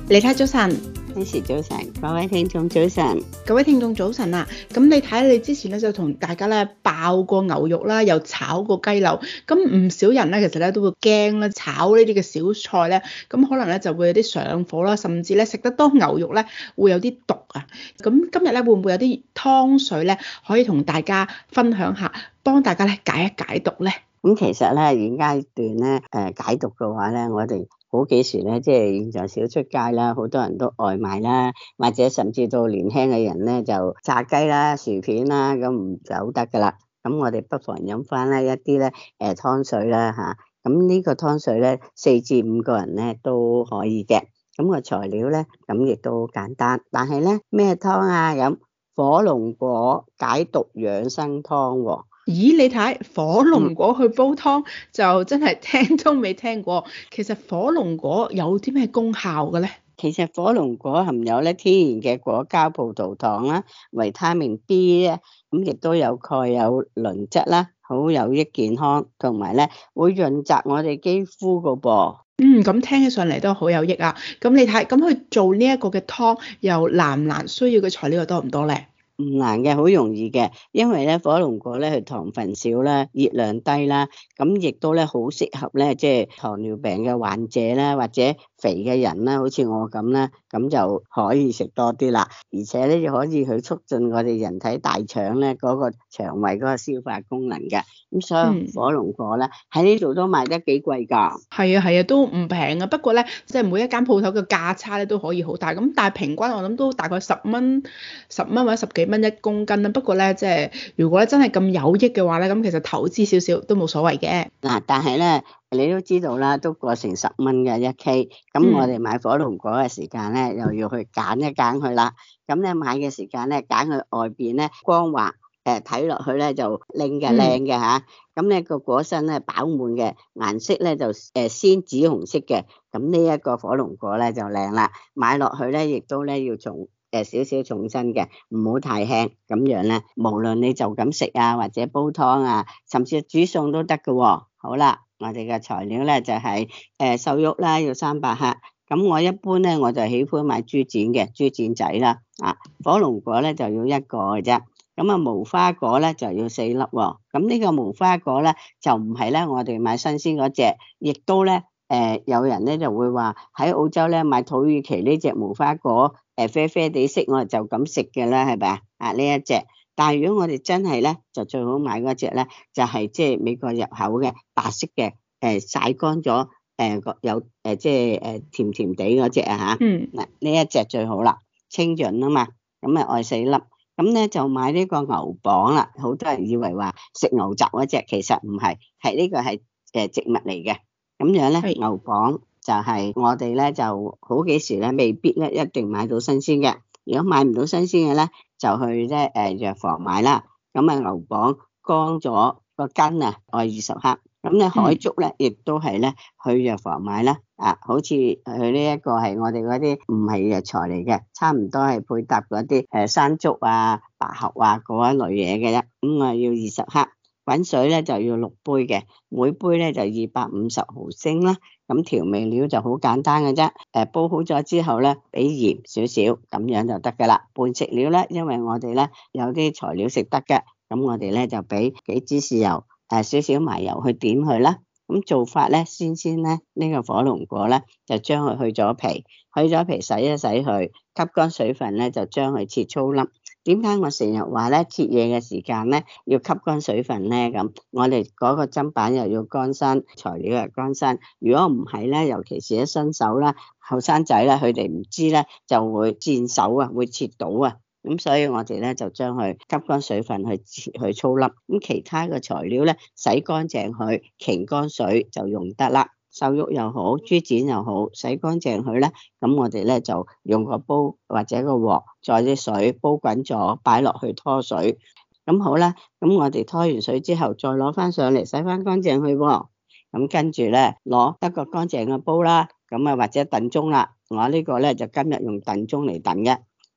李太早晨， 呢時早晨，各位聽眾早晨。 各位聽眾早晨啊！咁你睇你之前咧就同大家咧爆過牛肉啦，又炒過雞柳，咁唔少人咧其實咧都會驚咧炒呢啲嘅小菜咧，咁可能咧就會有啲上火啦，甚至咧食得多牛肉咧會有啲毒啊！咁今日咧會唔會有啲湯水咧可以同大家分享下，幫大家咧解一解毒咧？ 咁其實咧現階段咧解毒嘅話咧，我哋好幾時咧即係現在少出街啦，好多人都外賣啦，或者甚至到年輕嘅人咧就炸雞啦、薯片啦，咁唔走得噶啦。咁我哋不妨飲翻咧一啲咧湯水啦嚇。咁呢個湯水咧4至5個人咧都可以嘅。咁個材料咧咁亦都好簡單，但係咧咩湯啊？咁火龍果解毒養生湯喎。 咦，你睇火龍果去煲湯就真係聽都未聽過。其實火龍果有啲咩功效嘅咧？ 其實火龍果含有咧天然嘅果膠葡萄糖啦、維他命 B 咧，咁亦都有鈣有磷質啦，好有益健康，同埋咧會潤澤我哋肌膚噶噃。 咁聽起上嚟都好有益啊！咁你睇，咁去做呢一個嘅湯又難唔難？需要嘅材料又多唔多咧？ 唔難嘅，好容易嘅，因為咧火龍果咧佢糖分少啦，熱量低啦，咁亦都咧好適合咧即係糖尿病嘅患者啦，或者肥嘅人啦，好似我咁啦，咁就可以食多啲啦。而且咧又可以去促進我哋人體大腸咧嗰個腸胃嗰個消化功能嘅。咁所以火龍果咧喺呢度都賣得幾貴㗎。 係啊，都唔平啊。不過咧，即係每一間鋪頭嘅價差咧都可以好大。咁但係平均我諗都大概10蚊或者10幾蚊1公斤啦。不過咧，即係如果咧真係咁有益嘅話咧，咁其實投資少少都冇所謂嘅。 嗱，但係咧，你都知道啦，都過成10蚊嘅1K。咁我哋買火龍果嘅時間咧，又要去揀一揀佢啦。咁咧買嘅時間咧，揀佢外邊咧光滑，睇落去咧就靚嘅嚇。咁咧個果身咧飽滿嘅，顏色咧就鮮紫紅色嘅。咁呢一個火龍果咧就靚啦。買落去咧，亦都咧要從少少重身嘅，唔好太輕，咁樣咧，無論你就咁食啊，或者煲湯啊，甚至煮餸都得嘅喎。好啦，我哋嘅材料咧就係瘦肉啦，要300克。咁我一般咧我就喜歡買豬展嘅豬展仔啦。火龍果咧就要1個嘅啫。咁啊無花果咧就要4粒喎。咁呢個無花果咧就唔係咧我哋買新鮮嗰隻，亦都咧有人咧就會話喺澳洲咧買土耳其呢隻無花果。啡啡地色我哋就咁食嘅啦，係咪啊？呢一隻，但係如果我哋真係咧，就最好買嗰隻咧，就係即係美國入口嘅白色嘅，曬乾咗，有即係甜甜地嗰隻啊吓。嗱呢一隻最好啦，清潤啊嘛，咁啊愛4粒，咁咧就買呢個牛蒡啦。好多人以為話食牛雜嗰隻，其實唔係，係呢個係植物嚟嘅。咁樣咧牛蒡。就係我哋咧就好幾時咧未必咧一定買到新鮮嘅，如果買唔到新鮮嘅咧就去咧藥房買啦。咁啊牛蒡乾咗個根啊愛20克，咁咧海竹咧亦都係咧去藥房買啦。好似佢呢一個係我哋嗰啲唔係藥材嚟嘅，差唔多係配搭嗰啲山竹啊、百合啊嗰一類嘢嘅啫。咁啊要20克。滾水咧就要6杯嘅，每杯咧就250毫升啦。咁調味料就好簡單嘅啫，煲好咗之後咧，俾鹽少少，咁樣就得噶啦。拌食料咧，因為我哋咧有啲材料食得嘅，咁我哋咧就俾幾支豉油，少少麻油去點佢啦。咁做法咧，先咧呢個火龍果咧就將佢去咗皮，洗一洗佢，吸乾水分咧就將佢切粗粒。點解我成日話咧切嘢嘅時間咧要吸乾水分咧？咁我哋嗰個砧板又要乾身，材料又乾身。如果唔係咧，尤其是一新手啦、後生仔啦，佢哋唔知咧就會賤手啊，會切到啊。咁所以我哋咧就將佢吸乾水分去切去粗粒。咁其他嘅材料咧洗乾淨佢，擎乾水就用得啦。瘦肉又好，豬展又好，洗乾淨佢咧，咁我哋咧就用個煲或者個鑊，再啲水煲滾咗，擺落去拖水。咁好啦，咁我哋拖完水之後，再攞翻上嚟洗翻乾淨佢喎。咁跟住咧，攞一個乾淨嘅煲啦，咁啊或者燉盅啦。我呢個咧就今日用燉盅嚟燉嘅。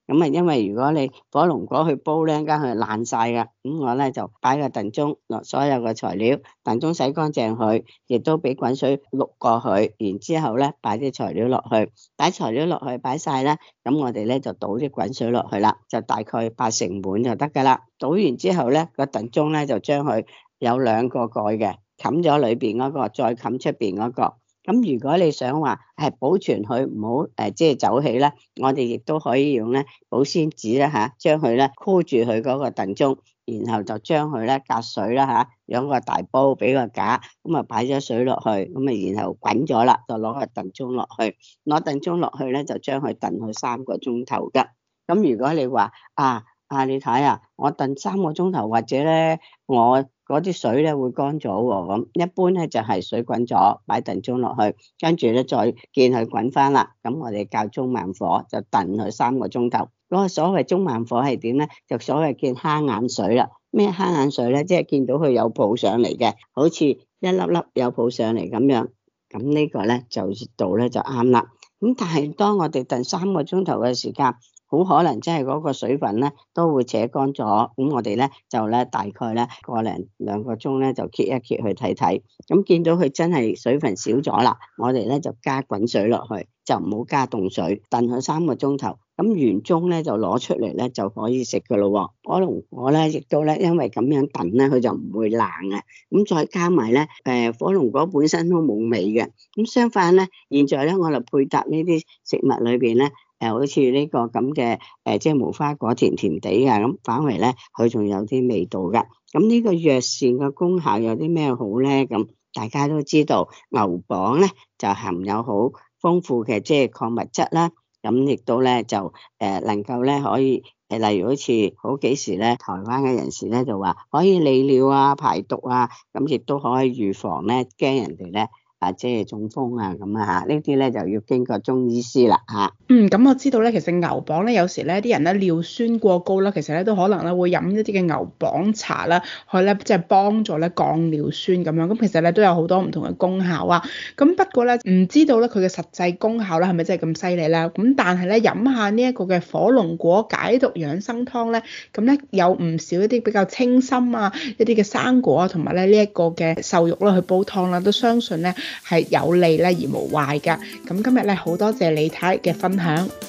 咁啊，因為如果你火龍果去煲咧，間佢爛晒噶。咁我咧就擺個燉盅落所有嘅材料，燉盅洗乾淨佢，亦都俾滾水渌過去，然之後咧擺啲材料落去，擺材料落去擺晒啦。咁我哋咧就倒啲滾水落去啦，就大概8成滿就得噶啦。倒完之後咧，個燉盅咧就將佢有2個蓋嘅，冚咗裏邊嗰個，再冚出邊嗰個。咁如果你想話係保存佢唔好即係走起咧，我哋亦都可以用咧保鮮紙咧嚇，將佢咧箍住佢嗰個燉盅，然後就將佢咧隔水啦嚇，用個大煲俾個架，咁啊擺咗水落去，咁啊然後滾咗啦，就攞個燉盅落去，攞燉盅落去咧就將佢燉去3個鐘頭㗎。咁如果你話你睇啊，我燉3個鐘頭，或者咧我嗰啲水咧會乾咗喎，咁一般咧就係水滾咗，擺燉盅落去，跟住咧再見佢滾翻啦，咁我哋較中慢火就燉佢3個鐘頭。嗰個所謂中慢火係點咧？就所謂見蝦眼水啦。咩蝦眼水咧？即係見到佢有泡上嚟嘅，好似一粒粒有泡上嚟咁樣，咁呢個咧就熱度咧就啱啦。咁但係當我哋燉3個鐘頭嘅時間，好可能即係嗰個水分咧都會扯乾咗，咁我哋咧就咧大概咧1-2個鐘咧就揭一揭去睇睇，咁見到佢真係水分少咗啦，我哋咧就加滾水落去，就唔好加凍水，燉佢3個鐘頭，咁原盅咧就攞出嚟咧就可以食噶咯。火龍果咧亦都咧因為咁樣燉咧佢就唔會爛啊，咁再加埋咧火龍果本身都冇味嘅，咁相反咧現在咧我哋配搭呢啲食物裏邊咧。好似呢個咁嘅即係無花果甜甜地啊，咁反為咧佢仲有啲味道噶。咁呢個藥膳嘅功效有啲咩好咧？咁大家都知道牛蒡咧就含有好豐富嘅即係礦物質啦，咁亦都咧就能夠咧可以例如好似好幾時咧台灣嘅人士咧就話可以利尿啊、排毒啊，咁亦都可以預防咧驚人哋咧即係中風啊咁啊嚇，呢啲咧就要經過中醫師啦嚇。 咁我知道咧，其實牛蒡咧有時咧啲人咧尿酸過高啦，其實咧都可能咧會飲一啲嘅牛蒡茶啦，去咧即係幫助咧降尿酸咁樣。咁其實咧都有好多唔同嘅功效啊。咁不過咧唔知道咧佢嘅實際功效咧係咪真係咁犀利啦？咁但係咧飲下呢一個嘅火龍果解毒養生湯咧，咁咧有唔少一啲比較清心啊，一啲嘅生果啊，同埋咧呢一個嘅瘦肉啦去煲湯啦，都相信咧係有利咧而無壞㗎。咁今日咧好多謝李太嘅分享。